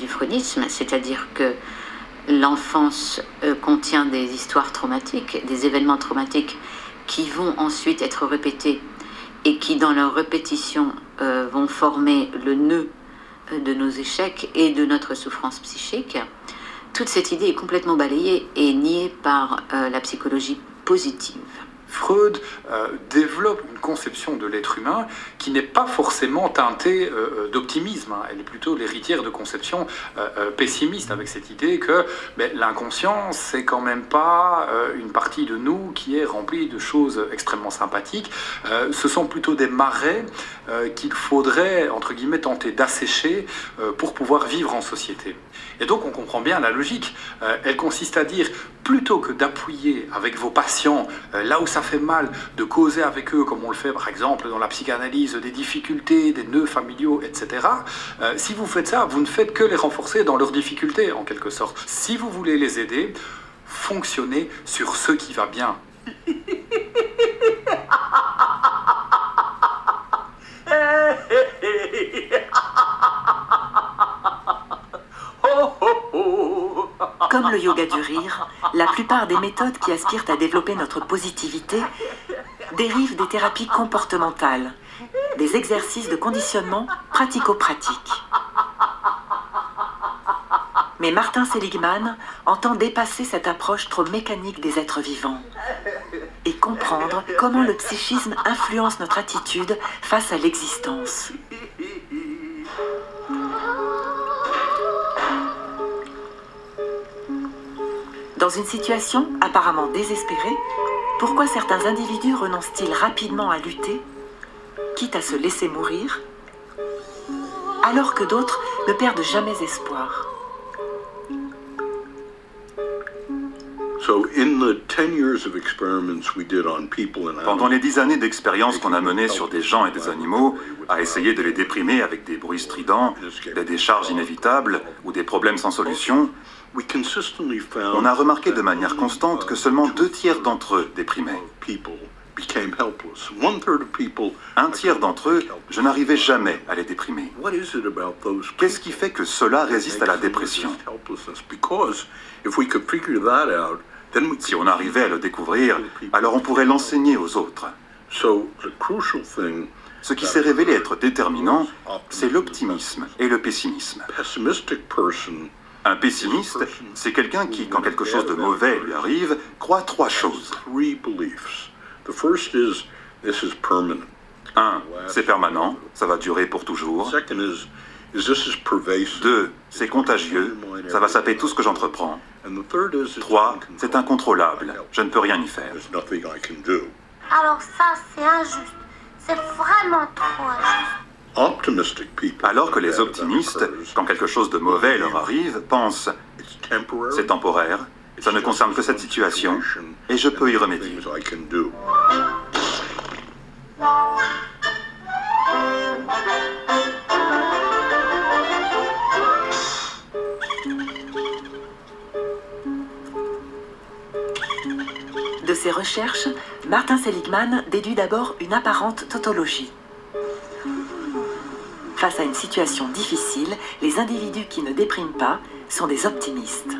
du freudisme, c'est-à-dire que l'enfance contient des histoires traumatiques, des événements traumatiques qui vont ensuite être répétés et qui, dans leur répétition, vont former le nœud de nos échecs et de notre souffrance psychique. Toute cette idée est complètement balayée et niée par la psychologie positive. Freud développe une conception de l'être humain qui n'est pas forcément teintée d'optimisme. Elle est plutôt l'héritière de conceptions pessimistes, avec cette idée que l'inconscient, c'est quand même pas une partie de nous qui est remplie de choses extrêmement sympathiques. Ce sont plutôt des marais qu'il faudrait, entre guillemets, tenter d'assécher pour pouvoir vivre en société. Et donc on comprend bien la logique. Elle consiste à dire, plutôt que d'appuyer avec vos patients là où ça fait mal, de causer avec eux, comme on le fait par exemple dans la psychanalyse, des difficultés, des nœuds familiaux, etc. Si vous faites ça, vous ne faites que les renforcer dans leurs difficultés, en quelque sorte. Si vous voulez les aider, fonctionnez sur ce qui va bien. Comme le yoga du rire, la plupart des méthodes qui aspirent à développer notre positivité dérivent des thérapies comportementales, des exercices de conditionnement pratico-pratiques. Mais Martin Seligman entend dépasser cette approche trop mécanique des êtres vivants et comprendre comment le psychisme influence notre attitude face à l'existence. Dans une situation apparemment désespérée, pourquoi certains individus renoncent-ils rapidement à lutter, quitte à se laisser mourir, alors que d'autres ne perdent jamais espoir? Pendant les 10 années d'expérience qu'on a menées sur des gens et des animaux, à essayer de les déprimer avec des bruits stridents, des décharges inévitables ou des problèmes sans solution, on a remarqué de manière constante que seulement 2/3 d'entre eux déprimaient. Un tiers d'entre eux, je n'arrivais jamais à les déprimer. Qu'est-ce qui fait que cela résiste à la dépression? Si on arrivait à le découvrir, alors on pourrait l'enseigner aux autres. Ce qui s'est révélé être déterminant, c'est l'optimisme et le pessimisme. Un pessimiste, c'est quelqu'un qui, quand quelque chose de mauvais lui arrive, croit 3 choses. 1, c'est permanent, ça va durer pour toujours. 2, c'est contagieux, ça va saper tout ce que j'entreprends. 3, c'est incontrôlable, je ne peux rien y faire. Alors ça, c'est injuste. C'est vraiment trop injuste. Alors que les optimistes, quand quelque chose de mauvais leur arrive, pensent « c'est temporaire, ça ne concerne que cette situation, et je peux y remédier ». De ses recherches, Martin Seligman déduit d'abord une apparente tautologie. Face à une situation difficile, les individus qui ne dépriment pas sont des optimistes.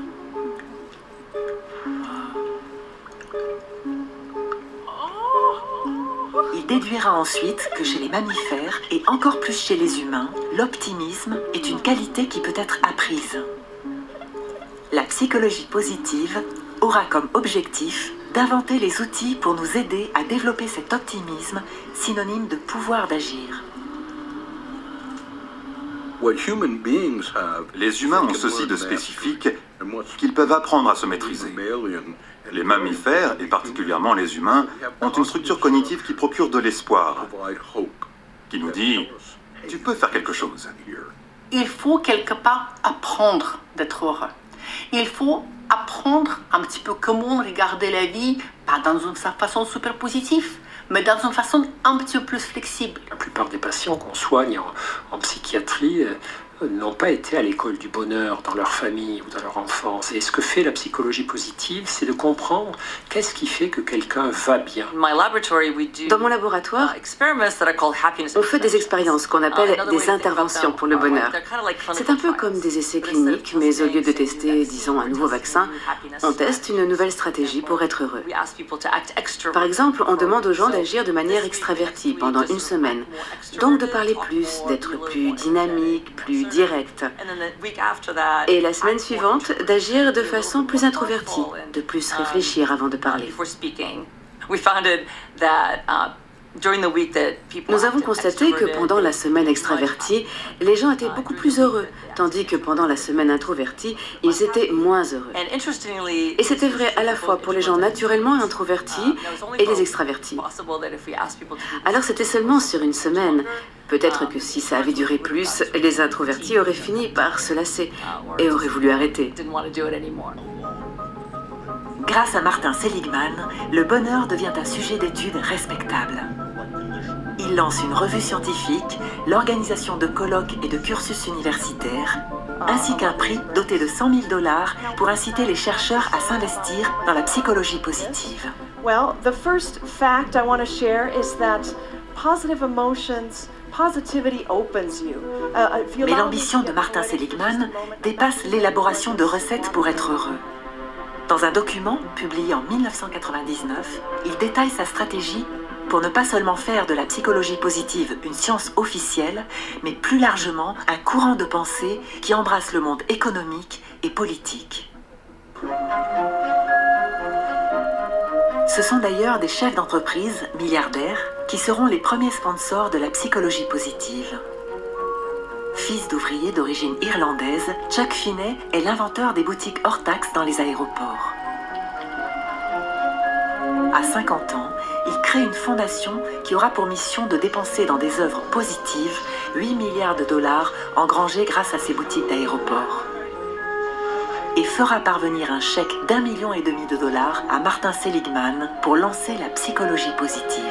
Il déduira ensuite que chez les mammifères, et encore plus chez les humains, l'optimisme est une qualité qui peut être apprise. La psychologie positive aura comme objectif d'inventer les outils pour nous aider à développer cet optimisme, synonyme de pouvoir d'agir. Les humains ont ceci de spécifique qu'ils peuvent apprendre à se maîtriser. Les mammifères, et particulièrement les humains, ont une structure cognitive qui procure de l'espoir, qui nous dit « tu peux faire quelque chose ». Il faut quelque part apprendre d'être heureux. Il faut apprendre un petit peu comment regarder la vie, pas dans une façon super positive, mais dans une façon un petit peu plus flexible. La plupart des patients qu'on soigne en psychiatrie n'ont pas été à l'école du bonheur dans leur famille ou dans leur enfance. Et ce que fait la psychologie positive, c'est de comprendre qu'est-ce qui fait que quelqu'un va bien. Dans mon laboratoire, on fait des expériences qu'on appelle des interventions pour le bonheur. C'est un peu comme des essais cliniques, mais au lieu de tester, disons, un nouveau vaccin, on teste une nouvelle stratégie pour être heureux. Par exemple, on demande aux gens d'agir de manière extravertie pendant une semaine, donc de parler plus, d'être plus dynamique, plus direct. Et la semaine suivante, d'agir de façon plus introvertie, de plus réfléchir avant de parler. Nous avons constaté que pendant la semaine extravertie, les gens étaient beaucoup plus heureux, tandis que pendant la semaine introvertie, ils étaient moins heureux. Et c'était vrai à la fois pour les gens naturellement introvertis et les extravertis. Alors c'était seulement sur une semaine. Peut-être que si ça avait duré plus, les introvertis auraient fini par se lasser et auraient voulu arrêter. Grâce à Martin Seligman, le bonheur devient un sujet d'étude respectable. Il lance une revue scientifique, l'organisation de colloques et de cursus universitaires, ainsi qu'un prix doté de $100 000 pour inciter les chercheurs à s'investir dans la psychologie positive. Well, the first fact I want to share is that positive emotions, positivity opens you. Mais l'ambition de Martin Seligman dépasse l'élaboration de recettes pour être heureux. Dans un document publié en 1999, il détaille sa stratégie pour ne pas seulement faire de la psychologie positive une science officielle, mais plus largement un courant de pensée qui embrasse le monde économique et politique. Ce sont d'ailleurs des chefs d'entreprise, milliardaires, qui seront les premiers sponsors de la psychologie positive. Fils d'ouvrier d'origine irlandaise, Chuck Finney est l'inventeur des boutiques hors taxes dans les aéroports. À 50 ans, il crée une fondation qui aura pour mission de dépenser dans des œuvres positives 8 milliards de dollars engrangés grâce à ses boutiques d'aéroports. Et fera parvenir un chèque d'1,5 million de dollars à Martin Seligman pour lancer la psychologie positive.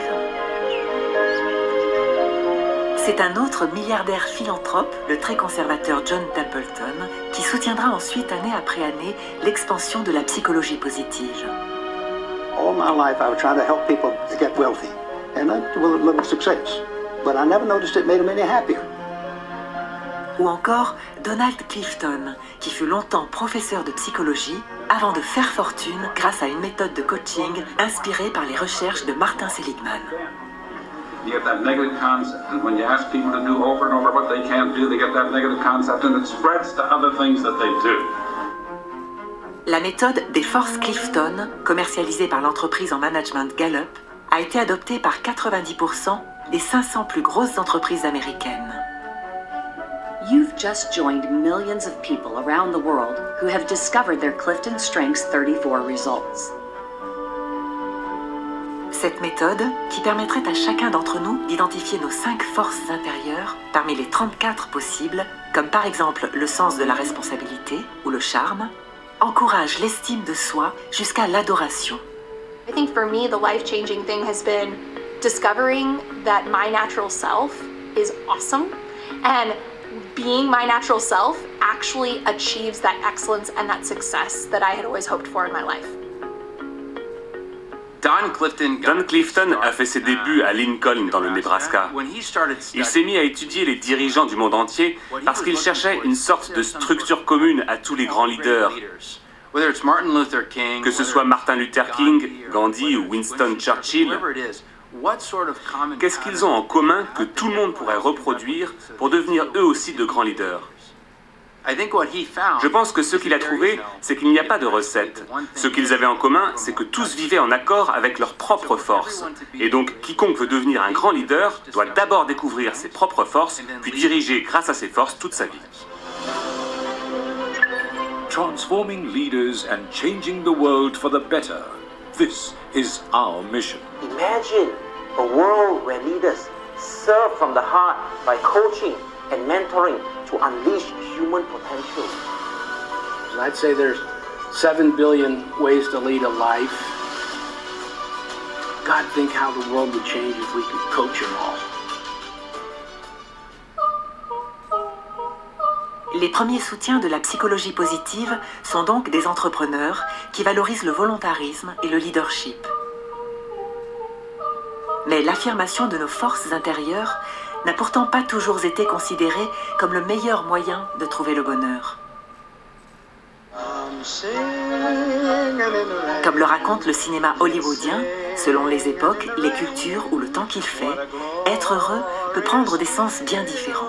C'est un autre milliardaire philanthrope, le très conservateur John Templeton, qui soutiendra ensuite année après année l'expansion de la psychologie positive. All my life I was trying to help people to get wealthy, and I will live with success. But I never noticed it made them any happier. Ou encore Donald Clifton, qui fut longtemps professeur de psychologie avant de faire fortune grâce à une méthode de coaching inspirée par les recherches de Martin Seligman. You get that negative concept, and when you ask people to do over and over what they can't do, they get that negative concept, and it spreads to other things that they do. La méthode des forces Clifton, commercialisée par l'entreprise en management Gallup, a été adoptée par 90% des 500 plus grosses entreprises américaines. You've just joined millions of people around the world who have discovered their Clifton Strengths 34 results. Cette méthode, qui permettrait à chacun d'entre nous d'identifier nos 5 forces intérieures parmi les 34 possibles, comme par exemple le sens de la responsabilité ou le charme, encourage l'estime de soi jusqu'à l'adoration. I think for me, the life-changing thing has been discovering that my natural self is awesome, and being my natural self actually achieves that excellence and that success that I had always hoped for in my life. Don Clifton a fait ses débuts à Lincoln, dans le Nebraska. Il s'est mis à étudier les dirigeants du monde entier parce qu'il cherchait une sorte de structure commune à tous les grands leaders. Que ce soit Martin Luther King, Gandhi ou Winston Churchill, qu'est-ce qu'ils ont en commun que tout le monde pourrait reproduire pour devenir eux aussi de grands leaders? Je pense que ce qu'il a trouvé, c'est qu'il n'y a pas de recette. Ce qu'ils avaient en commun, c'est que tous vivaient en accord avec leurs propres forces. Et donc, quiconque veut devenir un grand leader doit d'abord découvrir ses propres forces, puis diriger grâce à ses forces toute sa vie. Transforming leaders and changing the world for the better. This is our mission. Imagine a world where leaders serve from the heart by coaching and mentoring to unleash human potential. I'd say there's 7 billion ways to lead a life. God, think how the world would change if we could coach them all. Les premiers soutiens de la psychologie positive sont donc des entrepreneurs qui valorisent le volontarisme et le leadership. Mais l'affirmation de nos forces intérieures n'a pourtant pas toujours été considérée comme le meilleur moyen de trouver le bonheur. Comme le raconte le cinéma hollywoodien, selon les époques, les cultures ou le temps qu'il fait, être heureux peut prendre des sens bien différents.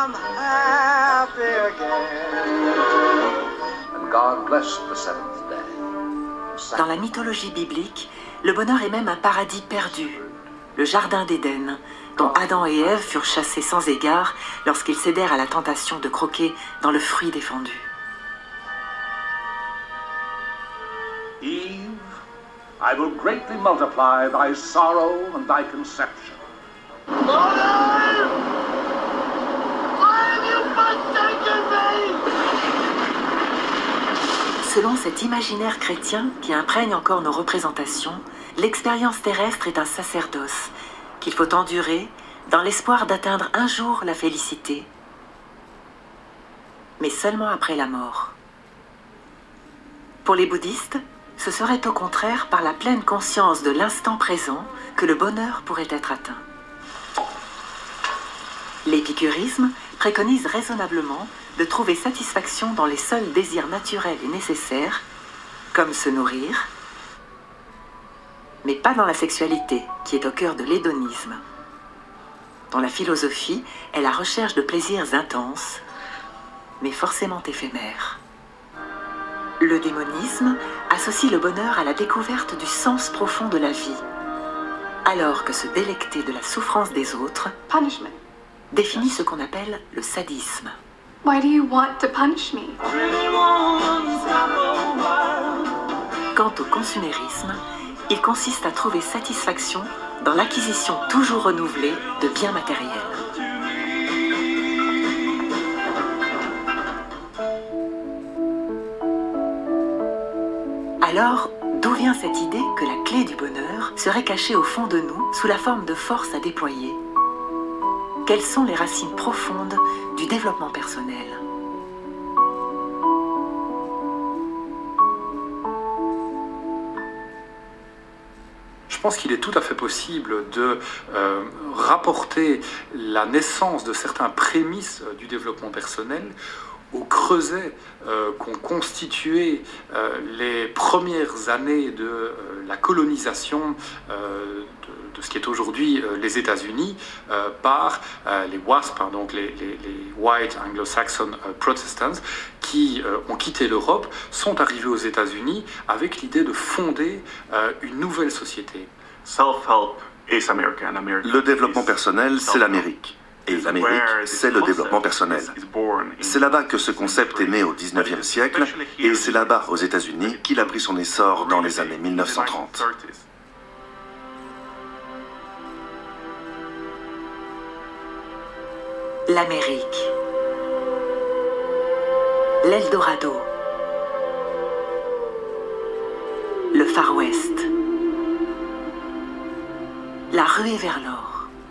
Dans la mythologie biblique, le bonheur est même un paradis perdu, le jardin d'Éden, dont Adam et Ève furent chassés sans égard lorsqu'ils cédèrent à la tentation de croquer dans le fruit défendu. Eve, I will greatly multiply thy sorrow and thy conception. Selon cet imaginaire chrétien qui imprègne encore nos représentations, l'expérience terrestre est un sacerdoce qu'il faut endurer dans l'espoir d'atteindre un jour la félicité, mais seulement après la mort. Pour les bouddhistes, ce serait au contraire par la pleine conscience de l'instant présent que le bonheur pourrait être atteint. L'épicurisme préconise raisonnablement de trouver satisfaction dans les seuls désirs naturels et nécessaires, comme se nourrir, mais pas dans la sexualité, qui est au cœur de l'hédonisme. Dans la philosophie est la recherche de plaisirs intenses, mais forcément éphémères. Le démonisme associe le bonheur à la découverte du sens profond de la vie, alors que se délecter de la souffrance des autres définit ce qu'on appelle le sadisme. Why do you want to punish me? Quant au consumérisme, il consiste à trouver satisfaction dans l'acquisition toujours renouvelée de biens matériels. Alors, d'où vient cette idée que la clé du bonheur serait cachée au fond de nous sous la forme de force à déployer? Quelles sont les racines profondes du développement personnel? Je pense qu'il est tout à fait possible de rapporter la naissance de certains prémices du développement personnel au creuset qu'ont constitué les premières années de la colonisation de ce qui est aujourd'hui les États-Unis par les WASP, hein, donc les White Anglo-Saxon Protestants, qui ont quitté l'Europe, sont arrivés aux États-Unis avec l'idée de fonder une nouvelle société. Le développement personnel, c'est l'Amérique. Et l'Amérique, c'est le développement personnel. C'est là-bas que ce concept est né au XIXe siècle, et c'est là-bas, aux États-Unis, qu'il a pris son essor dans les années 1930. L'Amérique, l'Eldorado, le Far West, la ruée vers l'or.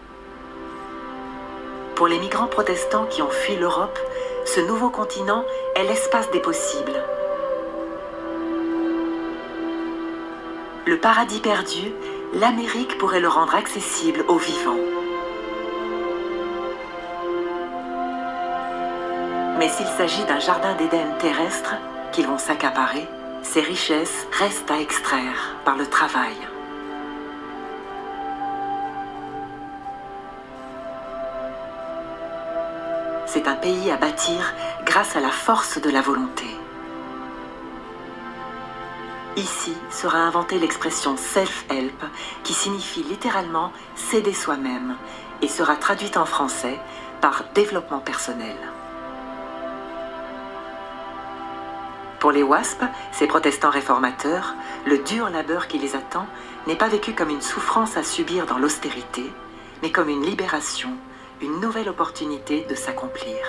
Pour les migrants protestants qui ont fui l'Europe, ce nouveau continent est l'espace des possibles. Le paradis perdu, l'Amérique pourrait le rendre accessible aux vivants. Mais s'il s'agit d'un jardin d'Éden terrestre qu'ils vont s'accaparer, ces richesses restent à extraire par le travail. C'est un pays à bâtir grâce à la force de la volonté. Ici sera inventée l'expression self-help qui signifie littéralement s'aider soi-même et sera traduite en français par développement personnel. Pour les WASP, ces protestants réformateurs, le dur labeur qui les attend n'est pas vécu comme une souffrance à subir dans l'austérité, mais comme une libération, une nouvelle opportunité de s'accomplir.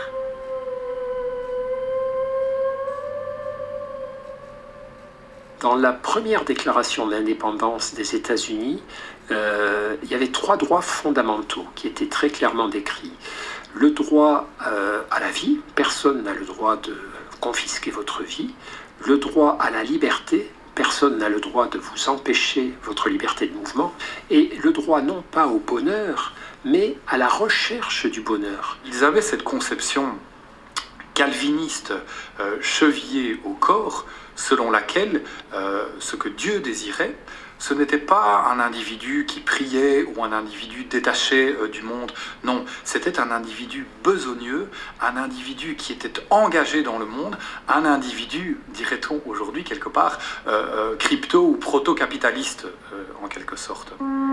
Dans la première déclaration d'indépendance des États-Unis, il y avait 3 droits fondamentaux qui étaient très clairement décrits. le droit à la vie, personne n'a le droit de confisquer votre vie, le droit à la liberté, personne n'a le droit de vous empêcher votre liberté de mouvement, et le droit non pas au bonheur, mais à la recherche du bonheur. Ils avaient cette conception calviniste chevillée au corps, selon laquelle ce que Dieu désirait, ce n'était pas un individu qui priait ou un individu détaché du monde. Non, c'était un individu besogneux, un individu qui était engagé dans le monde, un individu, dirait-on aujourd'hui quelque part, crypto ou proto-capitaliste en quelque sorte.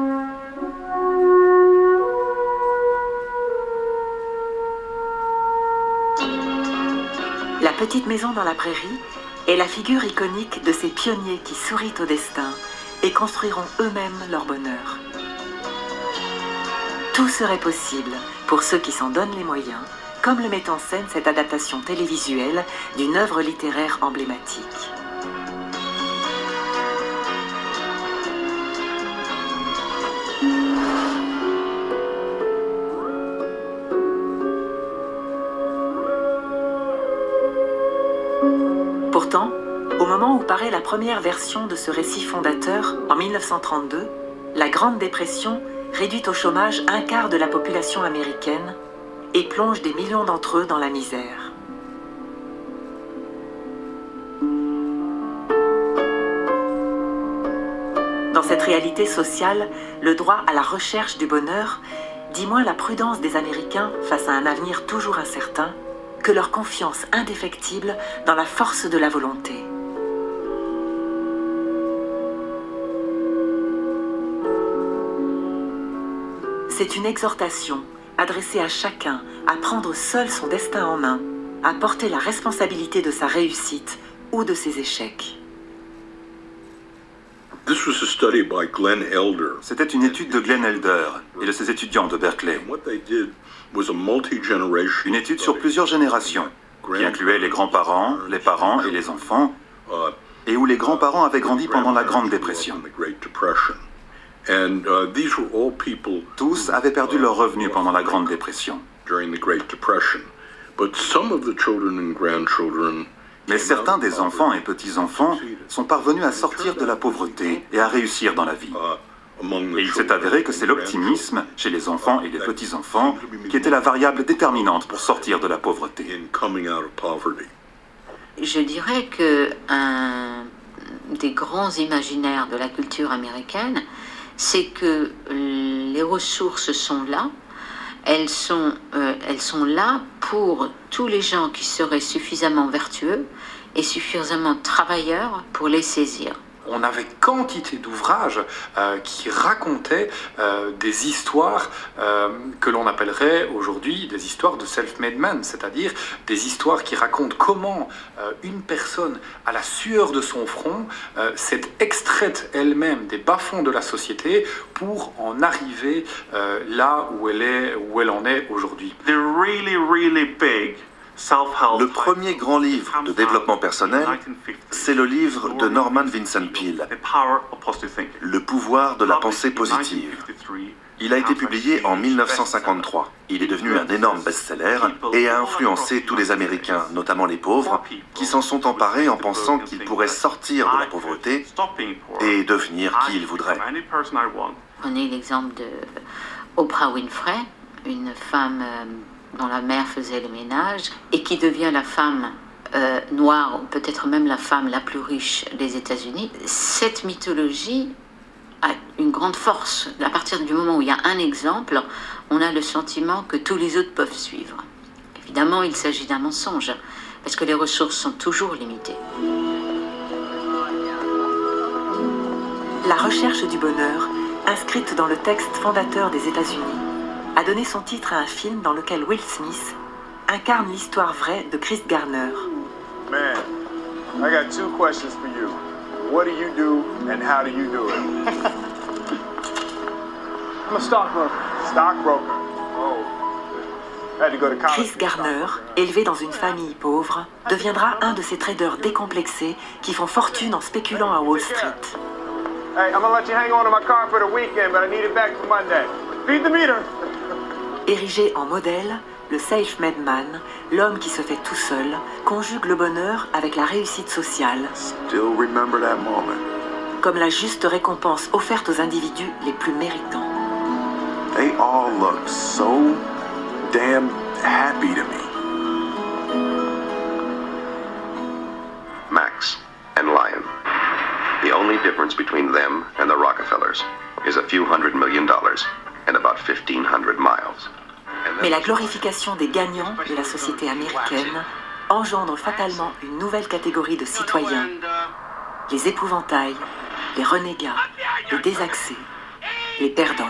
La petite maison dans la prairie est la figure iconique de ces pionniers qui sourient au destin et construiront eux-mêmes leur bonheur. Tout serait possible pour ceux qui s'en donnent les moyens, comme le met en scène cette adaptation télévisuelle d'une œuvre littéraire emblématique. Pourtant, au moment où paraît la première version de ce récit fondateur, en 1932, la Grande Dépression réduit au chômage un quart de la population américaine et plonge des millions d'entre eux dans la misère. Dans cette réalité sociale, le droit à la recherche du bonheur dit moins la prudence des Américains face à un avenir toujours incertain que leur confiance indéfectible dans la force de la volonté. C'est une exhortation adressée à chacun à prendre seul son destin en main, à porter la responsabilité de sa réussite ou de ses échecs. C'était une étude de Glenn Elder et de ses étudiants de Berkeley. Une étude sur plusieurs générations, qui incluait les grands-parents, les parents et les enfants, et où les grands-parents avaient grandi pendant la Grande Dépression. Tous avaient perdu leurs revenus pendant la Grande Dépression. Mais certains des enfants et petits-enfants sont parvenus à sortir de la pauvreté et à réussir dans la vie. Et il s'est avéré que c'est l'optimisme chez les enfants et les petits-enfants qui était la variable déterminante pour sortir de la pauvreté. Je dirais que un des grands imaginaires de la culture américaine, c'est que les ressources sont là. Elles sont là pour tous les gens qui seraient suffisamment vertueux et suffisamment travailleurs pour les saisir. On avait quantité d'ouvrages qui racontaient des histoires que l'on appellerait aujourd'hui des histoires de self-made man, c'est-à-dire des histoires qui racontent comment une personne, à la sueur de son front, s'est extraite elle-même des bas-fonds de la société pour en arriver là où elle en est aujourd'hui. Le premier grand livre de développement personnel, c'est le livre de Norman Vincent Peale, Le pouvoir de la pensée positive. Il a été publié en 1953. Il est devenu un énorme best-seller et a influencé tous les Américains, notamment les pauvres, qui s'en sont emparés en pensant qu'ils pourraient sortir de la pauvreté et devenir qui ils voudraient. Prenez l'exemple de Oprah Winfrey, une femme dont la mère faisait le ménage et qui devient la femme noire, ou peut-être même la femme la plus riche des États-Unis. Cette mythologie a une grande force. À partir du moment où il y a un exemple, on a le sentiment que tous les autres peuvent suivre. Évidemment, il s'agit d'un mensonge, parce que les ressources sont toujours limitées. La recherche du bonheur, inscrite dans le texte fondateur des États-Unis, a donné son titre à un film dans lequel Will Smith incarne l'histoire vraie de Chris Garner. Man, I got two questions for you. What do you do and how do you do it? I'm a stockbroker. Stockbroker. Oh. Chris Garner, élevé dans une famille pauvre, deviendra un de ces traders décomplexés qui font fortune en spéculant à Wall Street. Hey, I'm gonna let you hang on to my car for the weekend, but I need it back for Monday. Feed the meter. Érigé en modèle, le self-made man, l'homme qui se fait tout seul, conjugue le bonheur avec la réussite sociale, comme la juste récompense offerte aux individus les plus méritants. They all look so damn happy to me. Max and Lion. The only difference between them and the Rockefellers is a few $100 million and about 1,500 miles. Mais la glorification des gagnants de la société américaine engendre fatalement une nouvelle catégorie de citoyens, les épouvantails, les renégats, les désaxés, les perdants.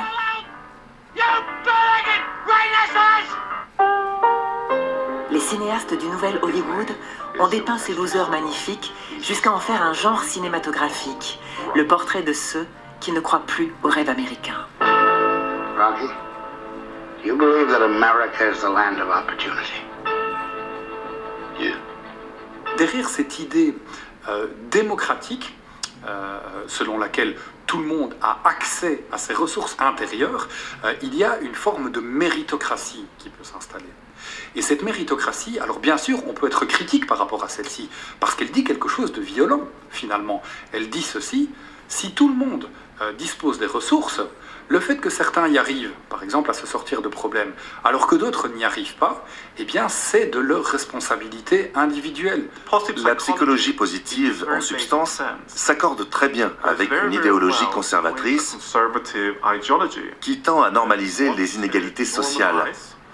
Les cinéastes du nouvel Hollywood ont dépeint ces losers magnifiques jusqu'à en faire un genre cinématographique, le portrait de ceux qui ne croient plus au rêve américain. Rocky, do you believe that America is the land of opportunity? Yeah. Derrière cette idée démocratique, selon laquelle tout le monde a accès à ses ressources intérieures, il y a une forme de méritocratie qui peut s'installer. Et cette méritocratie, alors bien sûr, on peut être critique par rapport à celle-ci, parce qu'elle dit quelque chose de violent, finalement. Elle dit ceci: si tout le monde dispose des ressources, le fait que certains y arrivent, par exemple à se sortir de problèmes, alors que d'autres n'y arrivent pas, eh bien c'est de leur responsabilité individuelle. La psychologie positive, en substance, s'accorde très bien avec une idéologie conservatrice qui tend à normaliser les inégalités sociales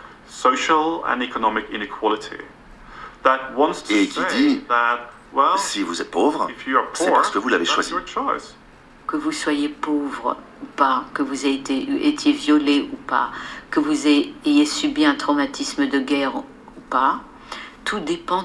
et qui dit, si vous êtes pauvre, c'est parce que vous l'avez choisi. Que vous soyez pauvre ou pas, que vous étiez violé ou pas, que vous ayez subi un traumatisme de guerre ou pas, tout dépend